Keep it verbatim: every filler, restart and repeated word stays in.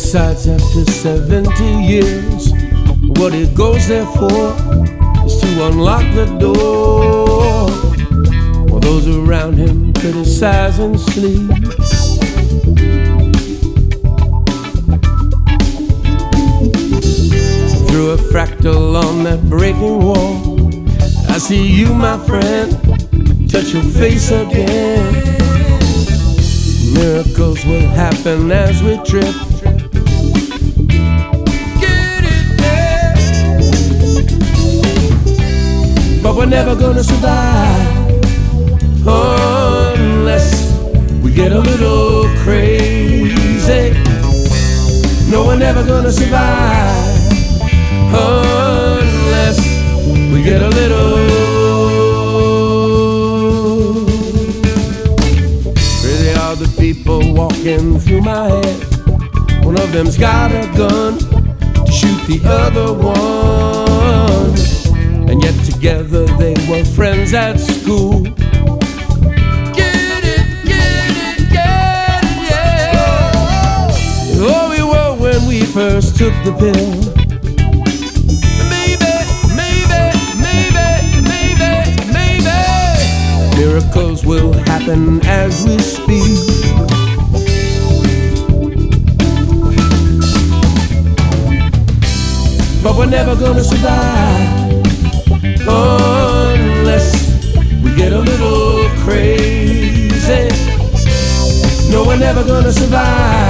Besides, after seventy years, what it goes there for is to unlock the door, while those around him criticize and sleep. Through a fractal on that breaking wall, I see you, my friend, touch your face again. Miracles will happen as we trip. Get it there. But we're never gonna survive unless we get a little crazy. No, we're never gonna survive unless we get a little. Really are the people walking through my head. One of them's got a gun to shoot the other one, and yet together they were friends at school. Get it, get it, get it, yeah. Oh, we were when we first took the pill. Miracles will happen as we speak. But we're never gonna survive unless we get a little crazy. No, we're never gonna survive